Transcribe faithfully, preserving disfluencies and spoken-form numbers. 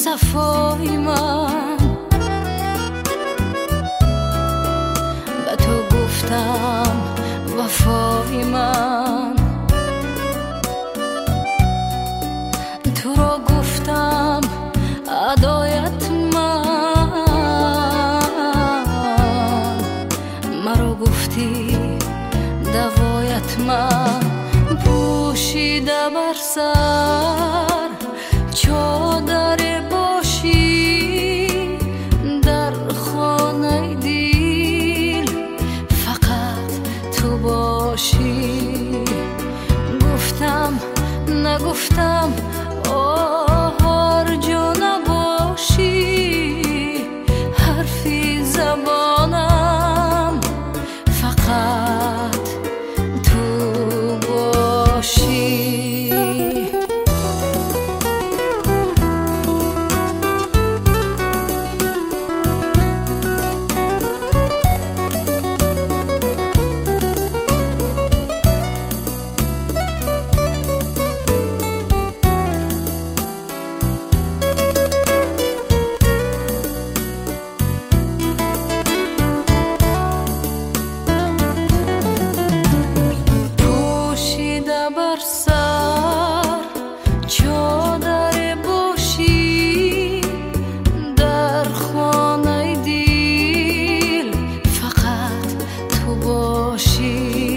صفای من، به تو گفتم وفای من، تو را گفتم عدایت من، مرا گفتی دوایت من. پوشیده بر سر چادر باشی، در خانه دل فقط تو باشی. گفتم نگفتم آهار جا نباشی، حرفی زبانم فقط تو باشی. بر سر چادر باشی، در خانه دل فقط تو باشی.